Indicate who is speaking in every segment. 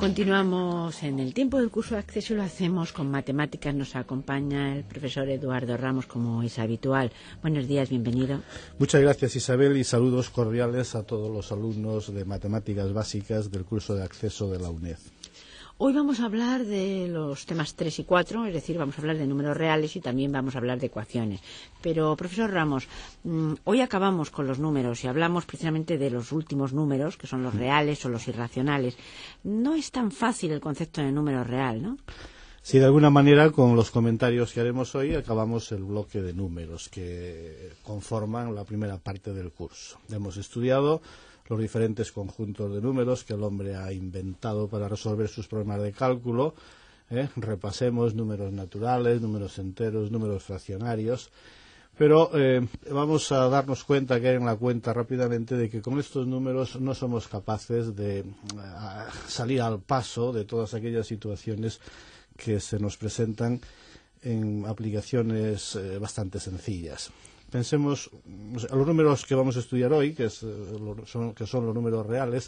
Speaker 1: Continuamos en el tiempo del curso de acceso y lo hacemos con matemáticas. Nos acompaña el profesor Eduardo Ramos, como es habitual. Buenos días, bienvenido.
Speaker 2: Muchas gracias, Isabel, y saludos cordiales a todos los alumnos de matemáticas básicas del curso de acceso de la UNED.
Speaker 1: Hoy vamos a hablar de los temas 3 y 4, es decir, vamos a hablar de números reales y también vamos a hablar de ecuaciones. Pero, profesor Ramos, hoy acabamos con los números y hablamos precisamente de los últimos números, que son los reales o los irracionales. No es tan fácil el concepto de número real, ¿no?
Speaker 2: Sí, de alguna manera, con los comentarios que haremos hoy, acabamos el bloque de números que conforman la primera parte del curso. Hemos estudiado los diferentes conjuntos de números que el hombre ha inventado para resolver sus problemas de cálculo. Repasemos números naturales, números enteros, números fraccionarios. Pero vamos a darnos cuenta, caer en la cuenta rápidamente, de que con estos números no somos capaces de salir al paso de todas aquellas situaciones que se nos presentan en aplicaciones bastante sencillas. Pensemos, los números que vamos a estudiar hoy, que son los números reales,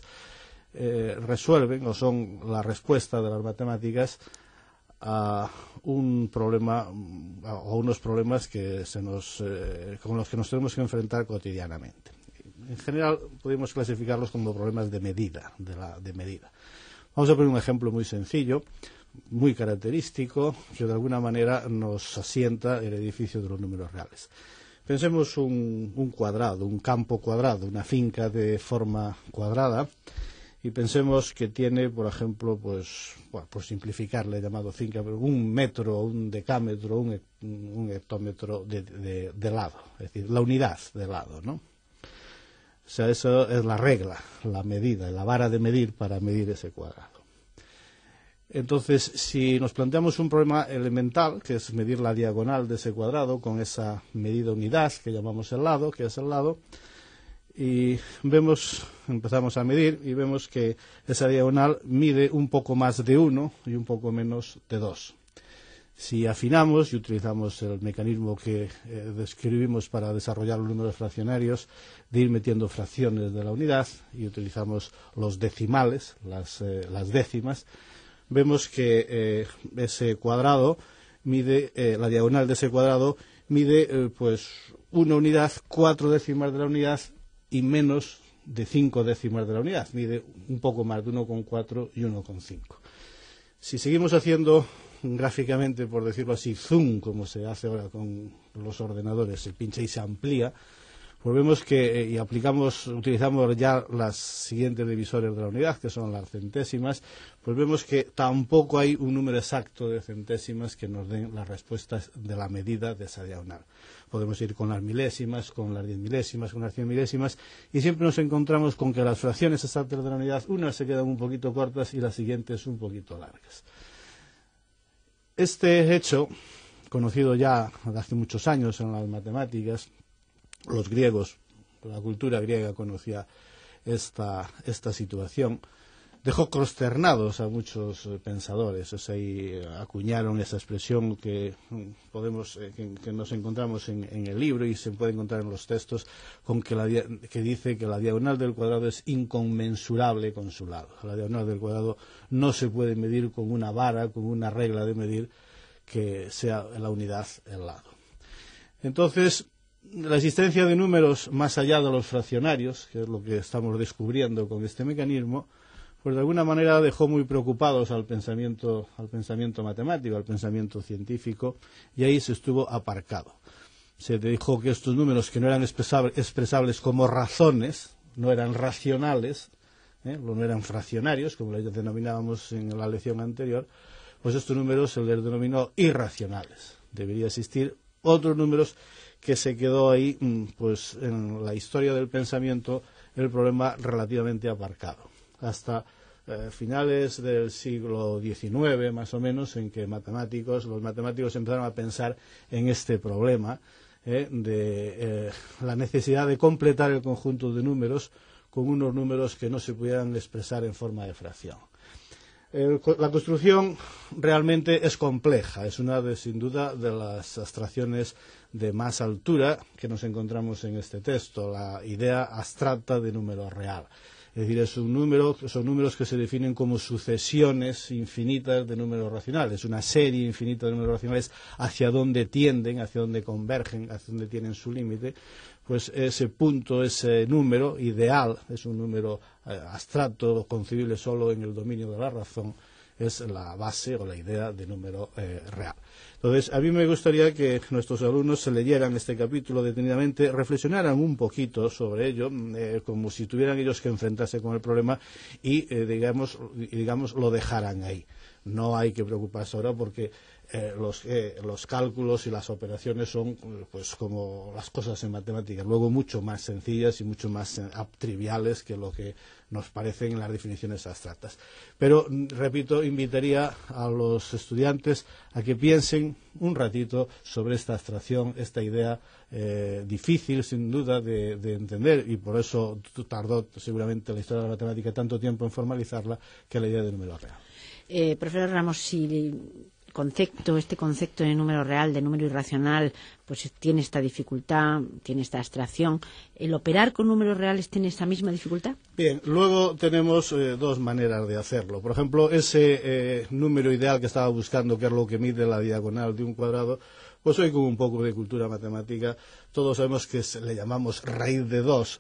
Speaker 2: resuelven o son la respuesta de las matemáticas a un problema o a unos problemas que con los que nos tenemos que enfrentar cotidianamente. En general, podemos clasificarlos como problemas de medida, de medida. Vamos a poner un ejemplo muy sencillo, muy característico, que de alguna manera nos asienta el edificio de los números reales. Pensemos un cuadrado, un campo cuadrado, una finca de forma cuadrada, y pensemos que tiene, por ejemplo, por simplificarle, llamado finca, un metro, un decámetro, un hectómetro de lado, es decir, la unidad de lado, ¿no? O sea, eso es la regla, la medida, la vara de medir para medir ese cuadrado. Entonces, si nos planteamos un problema elemental, que es medir la diagonal de ese cuadrado con esa medida unidad que llamamos el lado, que es el lado, y empezamos a medir y vemos que esa diagonal mide un poco más de 1 y un poco menos de 2. Si afinamos y utilizamos el mecanismo que describimos para desarrollar los números fraccionarios, de ir metiendo fracciones de la unidad, y utilizamos los decimales, las décimas, vemos que ese cuadrado mide, la diagonal de ese cuadrado mide una unidad, 4 décimas de la unidad y menos de 5 décimas de la unidad. Mide un poco más de 1,4 y 1,5. Si seguimos haciendo gráficamente, por decirlo así, zoom, como se hace ahora con los ordenadores, se pincha y se amplía, pues vemos que utilizamos ya las siguientes divisores de la unidad, que son las centésimas, pues vemos que tampoco hay un número exacto de centésimas que nos den las respuestas de la medida de esa diagonal. Podemos ir con las milésimas, con las 10 milésimas, con las 100 milésimas, y siempre nos encontramos con que las fracciones exactas de la unidad, unas se quedan un poquito cortas y las siguientes un poquito largas. Este hecho, conocido ya hace muchos años en las matemáticas, los griegos, la cultura griega conocía esta situación, dejó consternados a muchos pensadores. Y acuñaron esa expresión que nos encontramos en el libro y se puede encontrar en los textos, que dice que la diagonal del cuadrado es inconmensurable con su lado. La diagonal del cuadrado no se puede medir con una vara, con una regla de medir que sea la unidad, el lado. Entonces, la existencia de números más allá de los fraccionarios, que es lo que estamos descubriendo con este mecanismo, pues de alguna manera dejó muy preocupados al pensamiento matemático, al pensamiento científico, y ahí se estuvo aparcado. Se dijo que estos números, que no eran expresables como razones, no eran racionales, no eran fraccionarios, como les denominábamos en la lección anterior, pues estos números se les denominó irracionales. Debería existir otros números, que se quedó ahí, pues en la historia del pensamiento, el problema relativamente aparcado. Hasta finales del siglo XIX, más o menos, en que los matemáticos empezaron a pensar en este problema de la necesidad de completar el conjunto de números con unos números que no se pudieran expresar en forma de fracción. La construcción realmente es compleja, es sin duda de las abstracciones de más altura que nos encontramos en este texto, la idea abstracta de número real. Es decir, son números que se definen como sucesiones infinitas de números racionales, una serie infinita de números racionales hacia dónde tienden, hacia dónde convergen, hacia dónde tienen su límite. Pues ese punto, ese número ideal, es un número abstracto, concebible solo en el dominio de la razón, es la base o la idea de número real. Entonces, a mí me gustaría que nuestros alumnos se leyeran este capítulo detenidamente, reflexionaran un poquito sobre ello, como si tuvieran ellos que enfrentarse con el problema y, digamos, lo dejaran ahí. No hay que preocuparse ahora porque los cálculos y las operaciones son pues como las cosas en matemáticas, luego mucho más sencillas y mucho más triviales que lo que nos parecen en las definiciones abstractas. Pero, repito, invitaría a los estudiantes a que piensen un ratito sobre esta abstracción, esta idea difícil, sin duda, de entender, y por eso tardó seguramente la historia de la matemática tanto tiempo en formalizarla, que la idea de número real.
Speaker 1: Profesor Ramos, si este concepto de número real, de número irracional, pues tiene esta dificultad, tiene esta abstracción, ¿el operar con números reales tiene esa misma dificultad?
Speaker 2: Bien, luego tenemos dos maneras de hacerlo. Por ejemplo, ese número ideal que estaba buscando, que es lo que mide la diagonal de un cuadrado, pues hoy con un poco de cultura matemática, todos sabemos que le llamamos raíz de 2,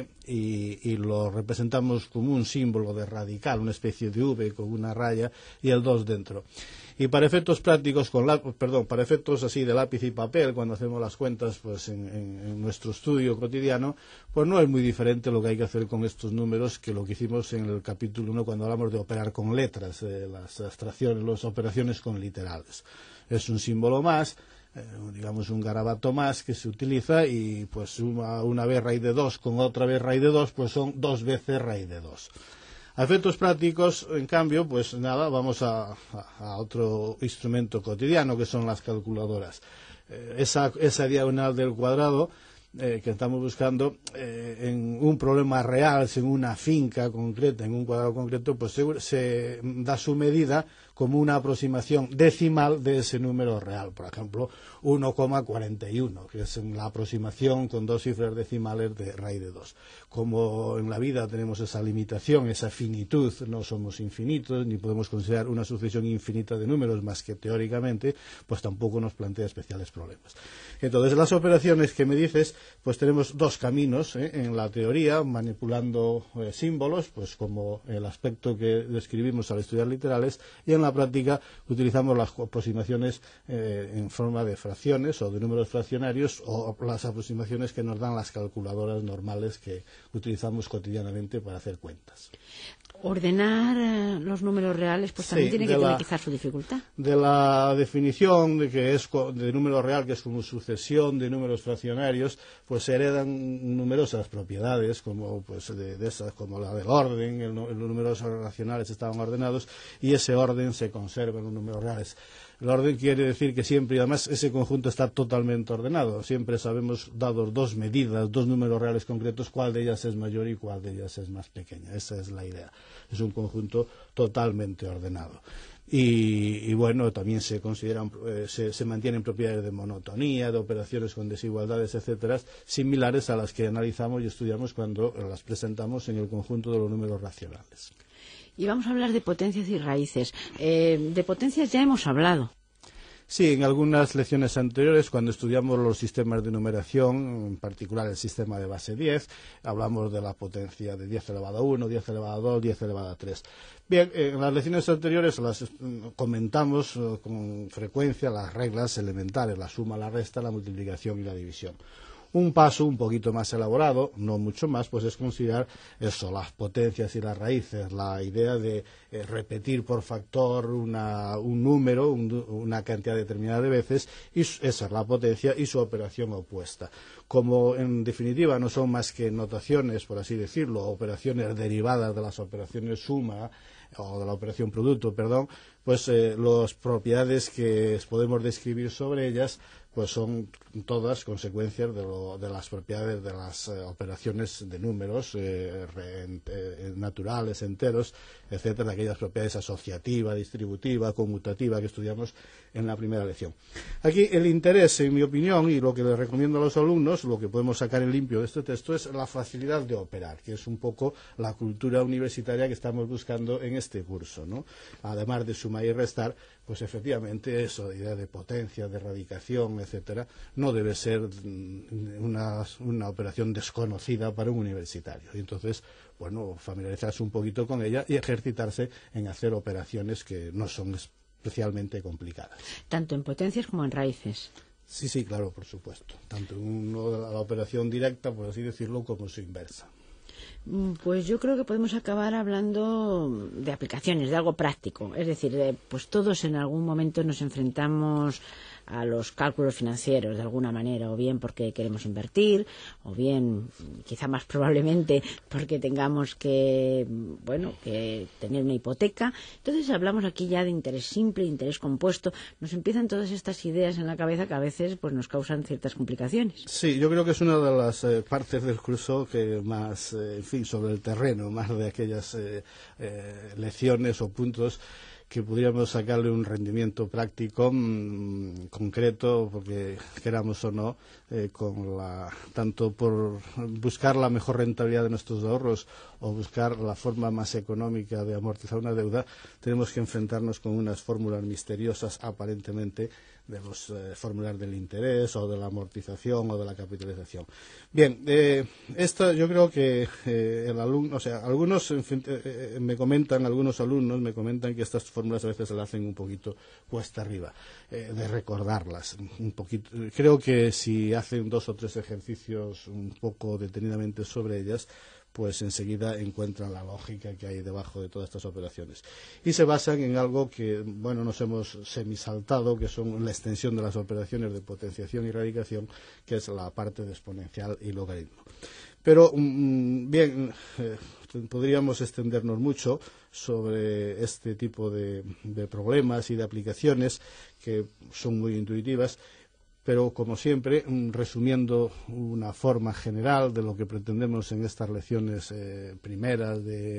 Speaker 2: y lo representamos como un símbolo de radical, una especie de V con una raya y el 2 dentro. Y para efectos prácticos, para efectos así de lápiz y papel, cuando hacemos las cuentas pues en nuestro estudio cotidiano, pues no es muy diferente lo que hay que hacer con estos números que lo que hicimos en el capítulo 1 cuando hablamos de operar con letras, las abstracciones, las operaciones con literales. Es un símbolo más, digamos un garabato más que se utiliza y pues una vez raíz de 2 con otra vez raíz de 2, pues son 2 veces raíz de 2. A efectos prácticos, en cambio, pues nada, vamos a otro instrumento cotidiano que son las calculadoras. Esa diagonal del cuadrado que estamos buscando en un problema real, en una finca concreta, en un cuadrado concreto, pues se da su medida como una aproximación decimal de ese número real. Por ejemplo, 1,41, que es la aproximación con 2 cifras decimales de raíz de 2. Como en la vida tenemos esa limitación, esa finitud, no somos infinitos, ni podemos considerar una sucesión infinita de números más que teóricamente, pues tampoco nos plantea especiales problemas. Entonces, las operaciones que me dices, pues tenemos dos caminos en la teoría, manipulando símbolos, pues como el aspecto que describimos al estudiar literales, y en la práctica utilizamos las aproximaciones en forma de fracciones o de números fraccionarios o las aproximaciones que nos dan las calculadoras normales que utilizamos cotidianamente para hacer cuentas.
Speaker 1: Ordenar los números reales pues también tiene que tener quizás su dificultad. De
Speaker 2: la definición de que es de número real, que es como sucesión de números fraccionarios, pues se heredan numerosas propiedades, como pues de esas, como la del orden, los números racionales estaban ordenados y ese orden se conserva en los números reales. El orden quiere decir que siempre, y además ese conjunto está totalmente ordenado. Siempre sabemos, dados dos medidas, dos números reales concretos, cuál de ellas es mayor y cuál de ellas es más pequeña. Esa es la idea. Es un conjunto totalmente ordenado. Y bueno, también se consideran, se mantienen propiedades de monotonía, de operaciones con desigualdades, etcétera, similares a las que analizamos y estudiamos cuando las presentamos en el conjunto de los números racionales.
Speaker 1: Y vamos a hablar de potencias y raíces. De potencias ya hemos hablado.
Speaker 2: Sí, en algunas lecciones anteriores, cuando estudiamos los sistemas de numeración, en particular el sistema de base 10, hablamos de la potencia de 10 elevado a 1, 10 elevado a 2, 10 elevado a 3. Bien, en las lecciones anteriores las comentamos con frecuencia las reglas elementales, la suma, la resta, la multiplicación y la división. Un paso un poquito más elaborado, no mucho más, pues es considerar eso, las potencias y las raíces, la idea de repetir por factor un número, una cantidad determinada de veces, y esa es la potencia y su operación opuesta. Como en definitiva no son más que notaciones, por así decirlo, operaciones derivadas de las operaciones suma, o de la operación producto, perdón, pues las propiedades que podemos describir sobre ellas pues son todas consecuencias de las propiedades de las operaciones de números naturales, enteros, etcétera, aquellas propiedades asociativa, distributiva, conmutativa que estudiamos en la primera lección. Aquí el interés, en mi opinión, y lo que les recomiendo a los alumnos, lo que podemos sacar en limpio de este texto, es la facilidad de operar, que es un poco la cultura universitaria que estamos buscando en este curso, ¿no? Además de sumar y restar, pues efectivamente eso, idea de potencia, de radicación, etcétera, no debe ser una operación desconocida para un universitario. Y entonces, bueno, familiarizarse un poquito con ella y ejercitarse en hacer operaciones que no son especialmente complicadas.
Speaker 1: Tanto en potencias como en raíces.
Speaker 2: Sí, sí, claro, por supuesto. Tanto en la operación directa, por así decirlo, como su inversa.
Speaker 1: Pues yo creo que podemos acabar hablando de aplicaciones, de algo práctico. Es decir, pues todos en algún momento nos enfrentamos a los cálculos financieros de alguna manera, o bien porque queremos invertir, o bien, quizá más probablemente, porque tengamos que tener una hipoteca. Entonces hablamos aquí ya de interés simple, interés compuesto. Nos empiezan todas estas ideas en la cabeza que a veces pues nos causan ciertas complicaciones.
Speaker 2: Sí, yo creo que es una de las partes del curso que más, en fin, sobre el terreno, más de aquellas lecciones o puntos que pudiéramos sacarle un rendimiento práctico concreto, porque queramos o no, tanto por buscar la mejor rentabilidad de nuestros ahorros o buscar la forma más económica de amortizar una deuda, tenemos que enfrentarnos con unas fórmulas misteriosas aparentemente de los fórmulas del interés o de la amortización o de la capitalización. Bien, esto yo creo que el alumno, o sea, algunos algunos alumnos me comentan que estas fórmulas a veces se le hacen un poquito cuesta arriba de recordarlas un poquito. Creo que si hacen 2 o 3 ejercicios un poco detenidamente sobre ellas, pues enseguida encuentran la lógica que hay debajo de todas estas operaciones. Y se basan en algo que, bueno, nos hemos semisaltado, que son la extensión de las operaciones de potenciación y radicación, que es la parte de exponencial y logaritmo. Pero, bien, podríamos extendernos mucho sobre este tipo de problemas y de aplicaciones que son muy intuitivas, pero como siempre, resumiendo una forma general de lo que pretendemos en estas lecciones primeras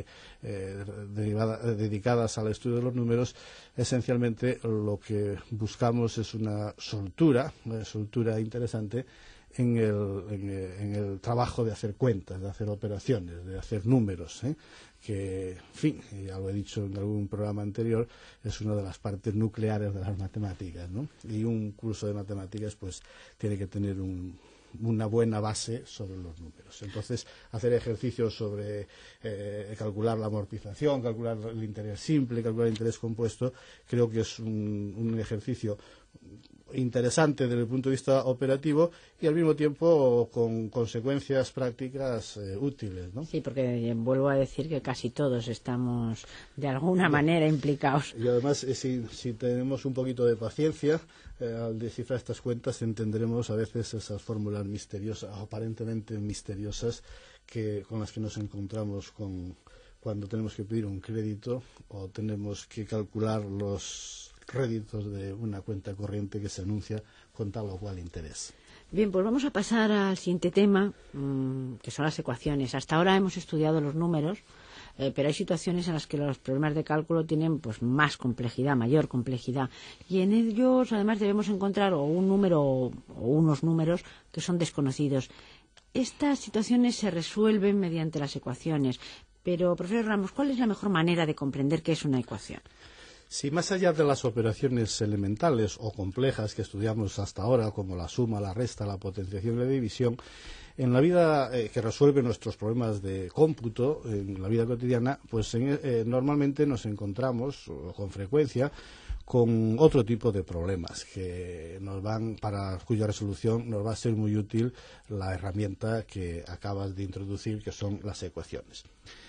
Speaker 2: dedicadas al estudio de los números, esencialmente lo que buscamos es una soltura interesante en el trabajo de hacer cuentas, de hacer operaciones, de hacer números, que, en fin, ya lo he dicho en algún programa anterior, es una de las partes nucleares de las matemáticas, ¿no? Y un curso de matemáticas, pues, tiene que tener una buena base sobre los números. Entonces, hacer ejercicios sobre calcular la amortización, calcular el interés simple, calcular el interés compuesto, creo que es un ejercicio interesante desde el punto de vista operativo y al mismo tiempo con consecuencias prácticas útiles, ¿no?
Speaker 1: Sí, porque vuelvo a decir que casi todos estamos de alguna manera implicados.
Speaker 2: Y además, si tenemos un poquito de paciencia, al descifrar estas cuentas entenderemos a veces esas fórmulas misteriosas, aparentemente misteriosas, con las que nos encontramos cuando tenemos que pedir un crédito o tenemos que calcular los réditos de una cuenta corriente que se anuncia con tal o cual interés.
Speaker 1: Bien, pues vamos a pasar al siguiente tema, que son las ecuaciones. Hasta ahora hemos estudiado los números, pero hay situaciones en las que los problemas de cálculo tienen pues más complejidad, mayor complejidad, y en ellos además debemos encontrar un número o unos números que son desconocidos. Estas situaciones se resuelven mediante las ecuaciones, pero, profesor Ramos, ¿cuál es la mejor manera de comprender qué es una ecuación?
Speaker 2: Si más allá de las operaciones elementales o complejas que estudiamos hasta ahora, como la suma, la resta, la potenciación y la división, en la vida que resuelve nuestros problemas de cómputo, en la vida cotidiana, pues normalmente nos encontramos con frecuencia con otro tipo de problemas que para cuya resolución nos va a ser muy útil la herramienta que acabas de introducir, que son las ecuaciones.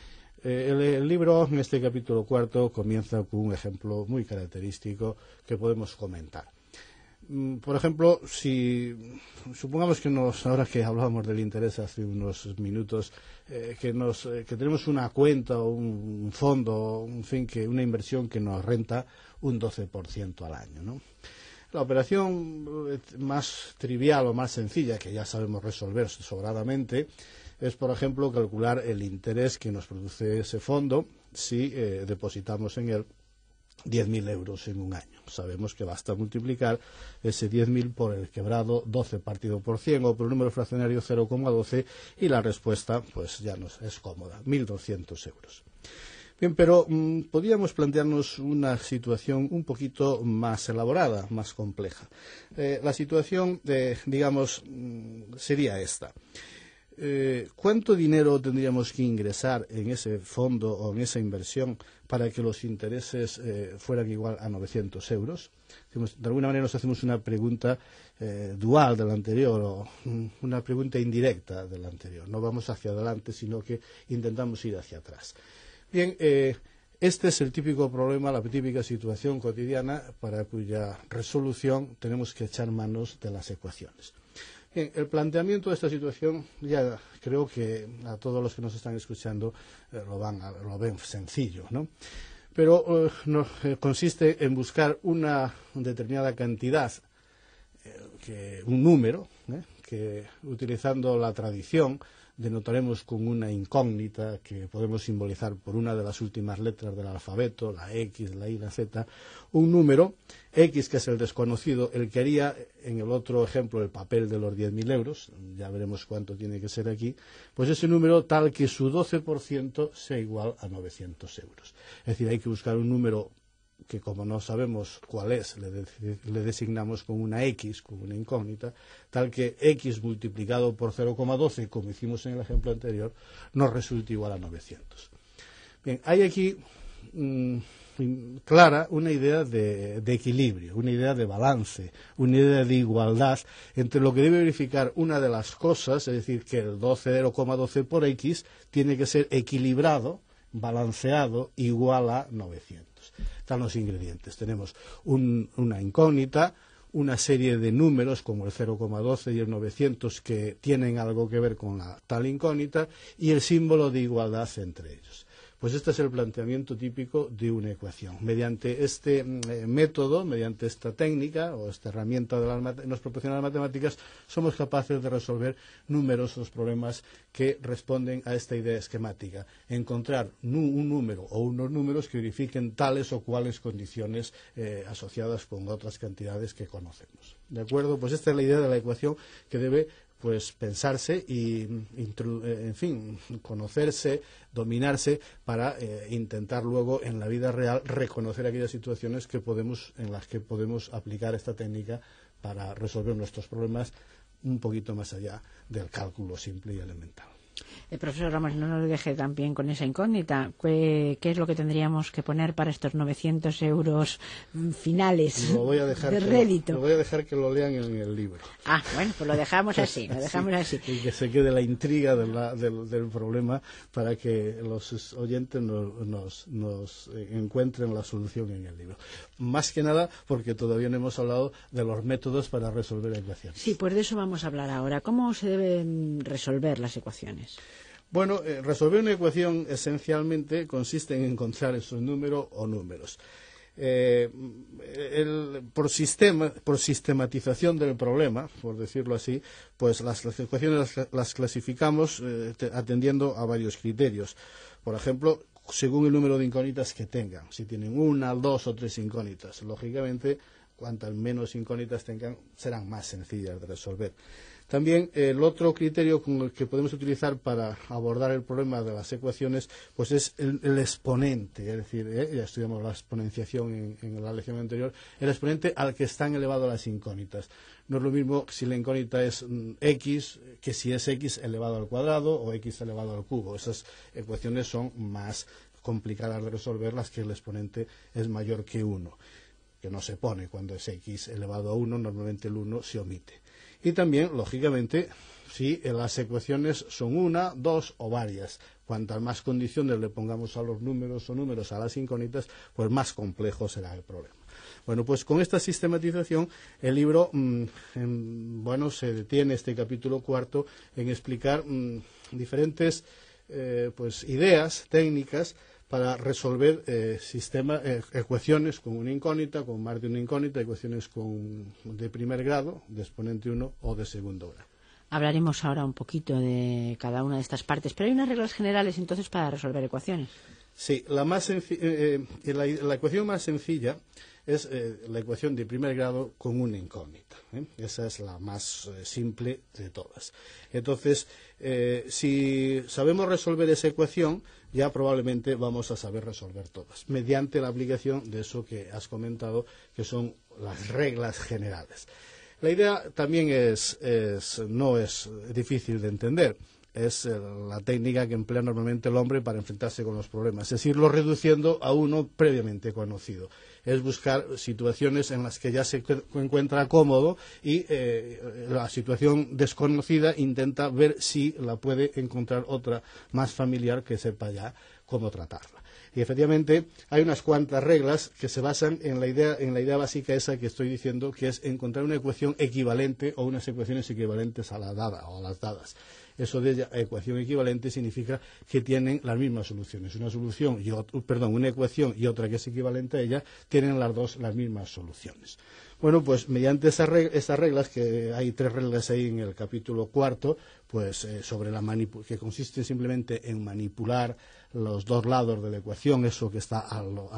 Speaker 2: El libro, en este capítulo 4, comienza con un ejemplo muy característico que podemos comentar. Por ejemplo, supongamos que ahora que hablábamos del interés hace unos minutos, que tenemos una cuenta o un fondo, en fin, una inversión que nos renta un 12% al año, ¿no? La operación más trivial o más sencilla, que ya sabemos resolver sobradamente, es, por ejemplo, calcular el interés que nos produce ese fondo si depositamos en él 10.000 euros en un año. Sabemos que basta multiplicar ese 10.000 por el quebrado 12 partido por 100 o por el número fraccionario 0,12 y la respuesta pues ya nos es cómoda, 1.200 euros. Bien, pero podríamos plantearnos una situación un poquito más elaborada, más compleja. La situación, digamos, sería esta. ¿Cuánto dinero tendríamos que ingresar en ese fondo o en esa inversión para que los intereses fueran igual a 900 euros? De alguna manera nos hacemos una pregunta dual de la anterior o una pregunta indirecta de la anterior. No vamos hacia adelante, sino que intentamos ir hacia atrás. Bien, este es el típico problema, la típica situación cotidiana para cuya resolución tenemos que echar manos de las ecuaciones. Bien, el planteamiento de esta situación ya creo que a todos los que nos están escuchando lo ven sencillo, ¿no? Pero consiste en buscar una determinada cantidad, un número, que utilizando la tradición denotaremos con una incógnita que podemos simbolizar por una de las últimas letras del alfabeto, la X, la Y, la Z, un número, X que es el desconocido, el que haría en el otro ejemplo el papel de los 10.000 euros, ya veremos cuánto tiene que ser aquí, pues ese número tal que su 12% sea igual a 900 euros. Es decir, hay que buscar un número que como no sabemos cuál es, le designamos con una X, con una incógnita, tal que X multiplicado por 0,12, como hicimos en el ejemplo anterior, nos resulte igual a 900. Bien, hay aquí clara una idea de equilibrio, una idea de balance, una idea de igualdad entre lo que debe verificar una de las cosas, es decir, que el 0,12 por X tiene que ser equilibrado, balanceado, igual a 900. Están los ingredientes. Tenemos una incógnita, una serie de números como el 0,12 y el 900 que tienen algo que ver con la tal incógnita y el símbolo de igualdad entre ellos. Pues este es el planteamiento típico de una ecuación. Mediante este método, mediante esta técnica o esta herramienta que nos proporciona las matemáticas, somos capaces de resolver numerosos problemas que responden a esta idea esquemática. Encontrar un número o unos números que verifiquen tales o cuales condiciones asociadas con otras cantidades que conocemos. ¿De acuerdo? Pues esta es la idea de la ecuación que debe pensarse y, en fin, conocerse, dominarse para intentar luego en la vida real reconocer aquellas situaciones en las que podemos aplicar esta técnica para resolver nuestros problemas un poquito más allá del cálculo simple y elemental.
Speaker 1: Profesor Ramos, no nos deje también con esa incógnita. ¿Qué es lo que tendríamos que poner para estos 900 euros finales de rédito?
Speaker 2: Lo voy a dejar que lo lean en el libro.
Speaker 1: Ah, bueno, pues lo dejamos así, así.
Speaker 2: Y que se quede la intriga del problema para que los oyentes nos encuentren la solución en el libro. Más que nada porque todavía no hemos hablado de los métodos para resolver ecuaciones.
Speaker 1: Sí, pues de eso vamos a hablar ahora. ¿Cómo se deben resolver las ecuaciones?
Speaker 2: Bueno, resolver una ecuación esencialmente consiste en encontrar esos números o números. Por sistematización del problema, por decirlo así, pues las ecuaciones las clasificamos atendiendo a varios criterios. Por ejemplo, según el número de incógnitas que tengan. Si tienen 1, 2 o 3 incógnitas, lógicamente, cuantas menos incógnitas tengan, serán más sencillas de resolver. También el otro criterio con el que podemos utilizar para abordar el problema de las ecuaciones pues es el exponente, es decir, ya estudiamos la exponenciación en la lección anterior, el exponente al que están elevadas las incógnitas. No es lo mismo si la incógnita es x que si es x elevado al cuadrado o x elevado al cubo. Esas ecuaciones son más complicadas de resolver, las que el exponente es mayor que 1, que no se pone cuando es x elevado a 1, normalmente el 1 se omite. Y también, lógicamente, si las ecuaciones son 1, 2 o varias. Cuantas más condiciones le pongamos a los números o números a las incógnitas, pues más complejo será el problema. Bueno, pues con esta sistematización el libro, se detiene este capítulo cuarto en explicar diferentes ideas técnicas para resolver ecuaciones con una incógnita, con más de una incógnita, ecuaciones de primer grado, de exponente 1 o de segundo grado.
Speaker 1: Hablaremos ahora un poquito de cada una de estas partes, pero hay unas reglas generales entonces para resolver ecuaciones.
Speaker 2: Sí, la ecuación más sencilla es la ecuación de primer grado con una incógnita. Esa es la más simple de todas. Entonces, si sabemos resolver esa ecuación, ya probablemente vamos a saber resolver todas, mediante la aplicación de eso que has comentado, que son las reglas generales. La idea también no es difícil de entender. Es la técnica que emplea normalmente el hombre para enfrentarse con los problemas, es irlo reduciendo a uno previamente conocido. Es buscar situaciones en las que ya se encuentra cómodo y la situación desconocida intenta ver si la puede encontrar otra más familiar que sepa ya cómo tratarla. Y efectivamente hay unas cuantas reglas que se basan en la idea básica esa que estoy diciendo, que es encontrar una ecuación equivalente o unas ecuaciones equivalentes a la dada o a las dadas. Eso de ecuación equivalente significa que tienen las mismas soluciones. Una ecuación y otra que es equivalente a ella tienen las dos las mismas soluciones. Bueno, pues mediante esas reglas, que hay 3 reglas ahí en el capítulo 4, pues sobre que consiste simplemente en manipular los dos lados de la ecuación, eso que está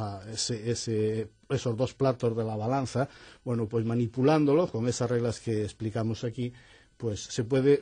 Speaker 2: esos dos platos de la balanza. Bueno, pues manipulándolo con esas reglas que explicamos aquí, pues se puede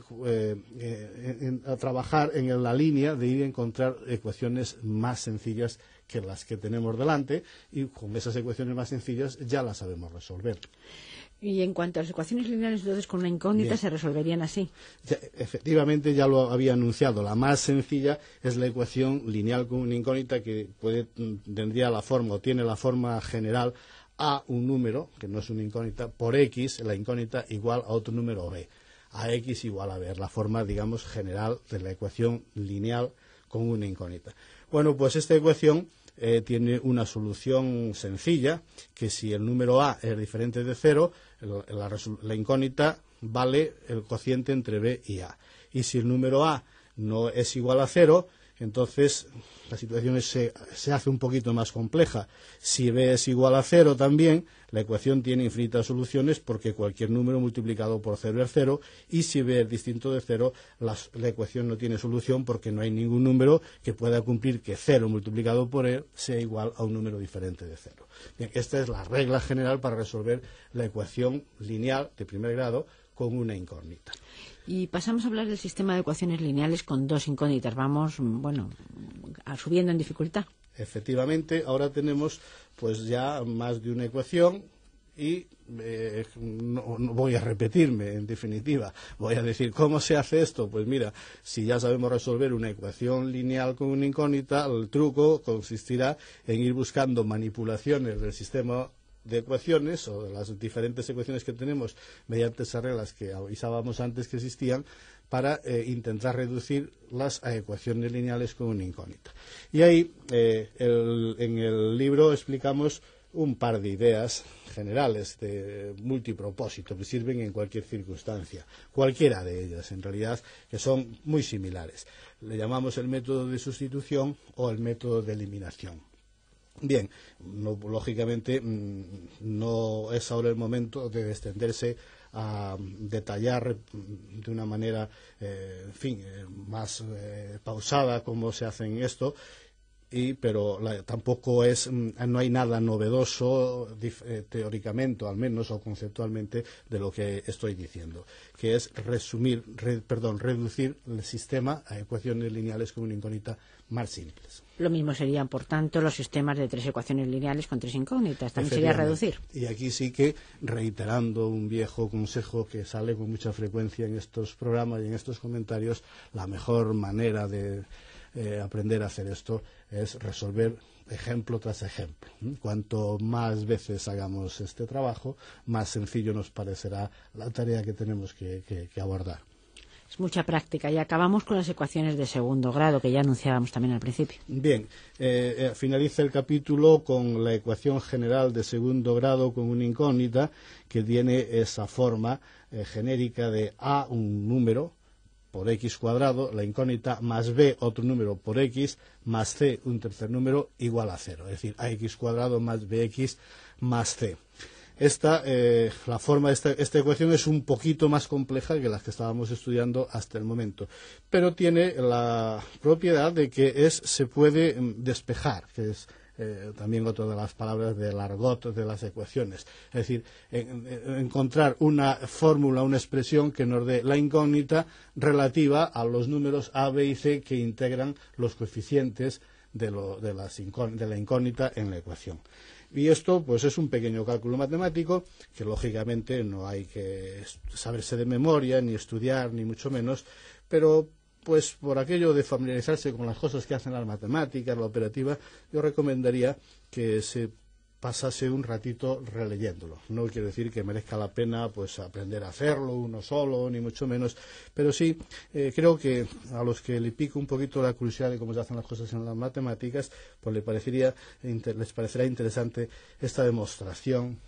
Speaker 2: trabajar en la línea de ir a encontrar ecuaciones más sencillas que las que tenemos delante, y con esas ecuaciones más sencillas ya las sabemos resolver.
Speaker 1: Y en cuanto a las ecuaciones lineales, entonces con una incógnita se resolverían así.
Speaker 2: Efectivamente, ya lo había anunciado. La más sencilla es la ecuación lineal con una incógnita, que tendría la forma o tiene la forma general a un número, que no es una incógnita, por x, la incógnita igual a otro número b. A x igual a b, la forma, digamos, general de la ecuación lineal con una incógnita. Bueno, pues esta ecuación tiene una solución sencilla, que si el número a es diferente de 0, la incógnita vale el cociente entre b y a. Y si el número a no es igual a 0, entonces la situación se hace un poquito más compleja. Si b es igual a 0 también, la ecuación tiene infinitas soluciones, porque cualquier número multiplicado por 0 es 0, y si b es distinto de 0, la ecuación no tiene solución, porque no hay ningún número que pueda cumplir que 0 multiplicado por él sea igual a un número diferente de 0. Bien, esta es la regla general para resolver la ecuación lineal de primer grado con una incógnita.
Speaker 1: Y pasamos a hablar del sistema de ecuaciones lineales con dos incógnitas. Vamos, subiendo en dificultad.
Speaker 2: Efectivamente, ahora tenemos pues ya más de una ecuación y no voy a repetirme, en definitiva. Voy a decir, ¿cómo se hace esto? Pues mira, si ya sabemos resolver una ecuación lineal con una incógnita, el truco consistirá en ir buscando manipulaciones del sistema de ecuaciones o de las diferentes ecuaciones que tenemos mediante esas reglas que avisábamos antes que existían, para intentar reducir las ecuaciones lineales con una incógnita. Y ahí en el libro explicamos un par de ideas generales de multipropósito que sirven en cualquier circunstancia, cualquiera de ellas en realidad, que son muy similares. Le llamamos el método de sustitución o el método de eliminación. Bien, lógicamente no es ahora el momento de extenderse a detallar de una manera más pausada cómo se hace en esto, pero tampoco no hay nada novedoso teóricamente, al menos, o conceptualmente, de lo que estoy diciendo, que es reducir el sistema a ecuaciones lineales con una incógnita más simples.
Speaker 1: Lo mismo serían, por tanto, los sistemas de 3 ecuaciones lineales con 3 incógnitas. También sería reducir.
Speaker 2: Y aquí sí que, reiterando un viejo consejo que sale con mucha frecuencia en estos programas y en estos comentarios, la mejor manera de aprender a hacer esto es resolver ejemplo tras ejemplo. Cuanto más veces hagamos este trabajo, más sencillo nos parecerá la tarea que tenemos que abordar.
Speaker 1: Es mucha práctica. Y acabamos con las ecuaciones de segundo grado, que ya anunciábamos también al principio.
Speaker 2: Bien, finaliza el capítulo con la ecuación general de segundo grado con una incógnita, que tiene esa forma genérica de A, un número, por x cuadrado, la incógnita más b otro número por x, más c un tercer número igual a 0. Es decir, ax cuadrado más bx más c. La forma de esta ecuación es un poquito más compleja que las que estábamos estudiando hasta el momento, pero tiene la propiedad de que se puede despejar, que es también otra de las palabras del argot de las ecuaciones. Es decir, encontrar una fórmula, una expresión que nos dé la incógnita relativa a los números a, b y c que integran los coeficientes de la incógnita en la ecuación. Y esto pues es un pequeño cálculo matemático que lógicamente no hay que saberse de memoria, ni estudiar, ni mucho menos, pero pues por aquello de familiarizarse con las cosas que hacen las matemáticas, la operativa, yo recomendaría que se pasase un ratito releyéndolo. No quiero decir que merezca la pena pues aprender a hacerlo uno solo, ni mucho menos, pero sí creo que a los que le pica un poquito la curiosidad de cómo se hacen las cosas en las matemáticas, pues les parecerá interesante esta demostración,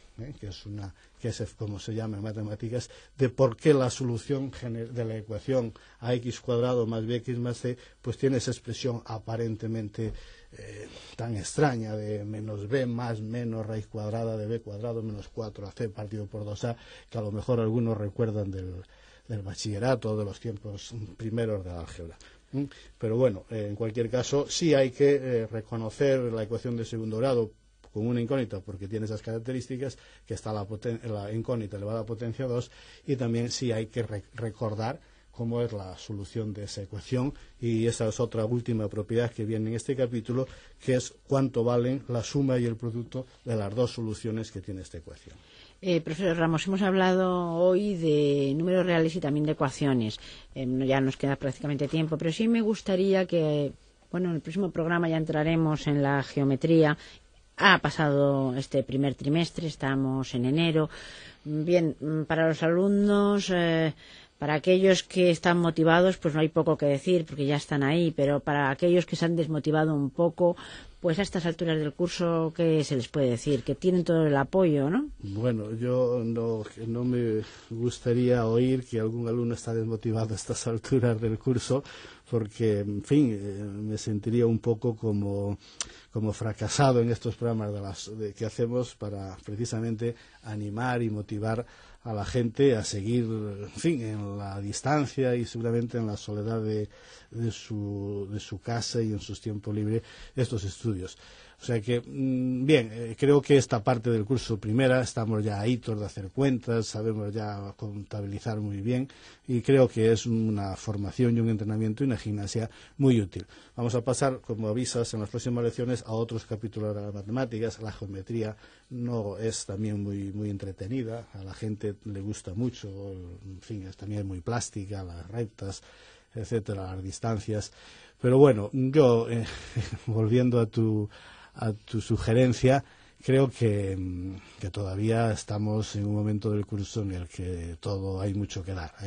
Speaker 2: que es como se llama en matemáticas, de por qué la solución de la ecuación ax cuadrado más bx más c pues tiene esa expresión aparentemente tan extraña de menos b más menos raíz cuadrada de b cuadrado menos 4ac partido por 2a, que a lo mejor algunos recuerdan del bachillerato, de los tiempos primeros de la álgebra. Pero bueno, en cualquier caso sí hay que reconocer la ecuación de segundo grado con una incógnita porque tiene esas características, que está la incógnita elevada a potencia 2, y también sí hay que recordar cómo es la solución de esa ecuación, y esa es otra última propiedad que viene en este capítulo, que es cuánto valen la suma y el producto de las dos soluciones que tiene esta ecuación.
Speaker 1: Profesor Ramos, hemos hablado hoy de números reales y también de ecuaciones. Ya nos queda prácticamente tiempo, pero sí me gustaría que, en el próximo programa ya entraremos en la geometría. Ha pasado este primer trimestre, estamos en enero. Bien, para los alumnos, para aquellos que están motivados, pues no hay poco que decir, porque ya están ahí, pero para aquellos que se han desmotivado un poco, pues a estas alturas del curso, ¿qué se les puede decir? Que tienen todo el apoyo, ¿no?
Speaker 2: Bueno, yo no me gustaría oír que algún alumno está desmotivado a estas alturas del curso, porque, en fin, me sentiría un poco como fracasado en estos programas que hacemos para precisamente animar y motivar a la gente a seguir, en fin, en la distancia y seguramente en la soledad de su casa y en sus tiempos libres estos estudios. O sea que, bien, creo que esta parte del curso primera estamos ya a hitos de hacer cuentas, sabemos ya contabilizar muy bien, y creo que es una formación y un entrenamiento y una gimnasia muy útil. Vamos a pasar, como avisas, en las próximas lecciones a otros capítulos de las matemáticas. La geometría no es también muy entretenida, a la gente le gusta mucho, en fin, también es muy plástica, las rectas, etcétera, las distancias. Pero bueno, yo, volviendo a tu sugerencia, creo que todavía estamos en un momento del curso en el que hay mucho que dar.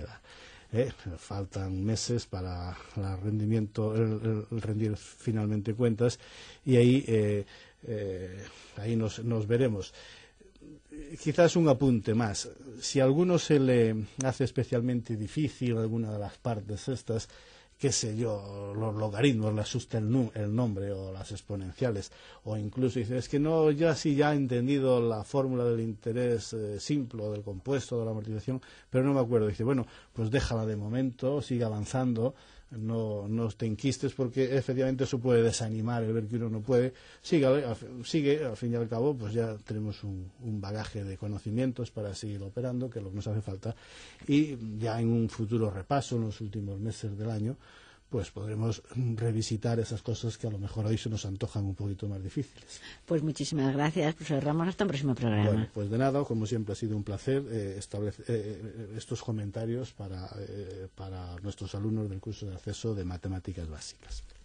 Speaker 2: Faltan meses para el rendimiento, el rendir finalmente cuentas, y ahí nos veremos. Quizás un apunte más. Si a alguno se le hace especialmente difícil alguna de las partes estas, qué sé yo, los logaritmos, le asusta el nombre, o las exponenciales, o incluso dice, es que no, yo sí ya he entendido la fórmula del interés simple, o del compuesto, de la amortización, pero no me acuerdo. Dice, bueno, pues déjala de momento, sigue avanzando, no te enquistes, porque efectivamente eso puede desanimar el ver que uno no puede. Sigue, al fin y al cabo, pues ya tenemos un bagaje de conocimientos para seguir operando, que es lo que nos hace falta, y ya en un futuro repaso, en los últimos meses del año, pues podremos revisitar esas cosas que a lo mejor hoy se nos antojan un poquito más difíciles.
Speaker 1: Pues muchísimas gracias, profesor Ramos. Hasta un próximo programa.
Speaker 2: Bueno, pues de nada, como siempre ha sido un placer establecer estos comentarios para nuestros alumnos del curso de acceso de matemáticas básicas.